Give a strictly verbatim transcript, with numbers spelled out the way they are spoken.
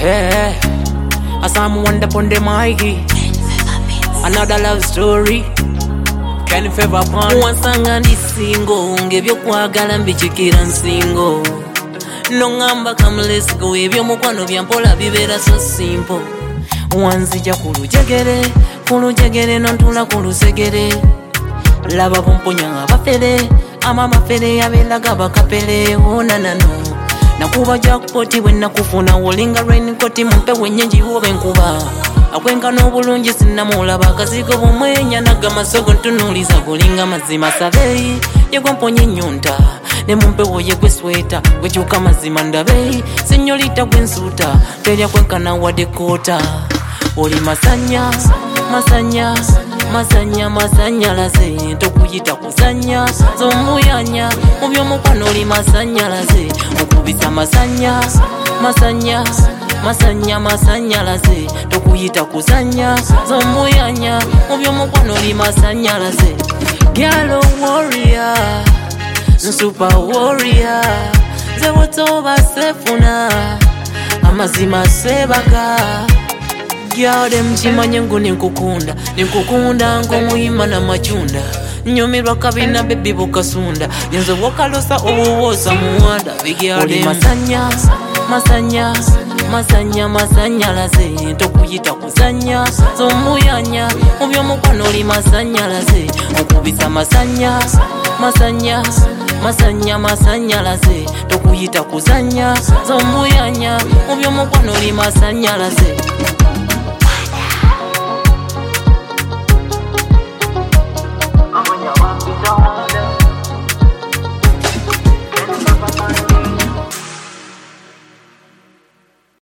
Hey, as I'm wonder upon the mighty. Another love story. Can you favor upon Wansanga ndi single, ngebyo kwagala mbichikira nsingo. Nongamba come let's go, ebyo mukwano byampola bibera so simple. Wanzija kulujegere, kulujegere nontula kulusegere. Laba pomponya abafere, ama mafere yabelaga bakapere onanano. Nakuba jackpot when nakufuna wolinga rain koti mumpe wenyenji wobe nkuba. Akwenka n'obulungi sinnamulaba akasigo bumwenya nagamasogo ntunuliza kulinga mazima sabeyi yegwa mponye nyunta ne mumpewo yegwe sweta wekyuka mazima ndabeyi senyolita gwensuta terya kwenkana wadde kota oli masanya masanya masanya masanyalaze tokuyita kusanya zombuyanya mu by'omukwano oli masanyalaze okubisa masanya masanya masanya masanyalaze tokuyita kusanya zombuyanya mu by'omukwano oli masanyalaze girl warrior super warrior ze wotoba sefuna amazima sebaga girl dem chimanye ngo ninkukunda ninkukunda ngo muhima na machunda nyomirwa kabina baby bukasunda yenzo wokalosa obuwoza muwanda oli masanya masanya masanya masanyalaze tokuyita kusanya zombuyanya mu by'omukwano oli masanyalaze okubisa masanya masanya masanya masanyalaze tokuyita kusanya zombuyanya mu by'omukwano oli masanyalaze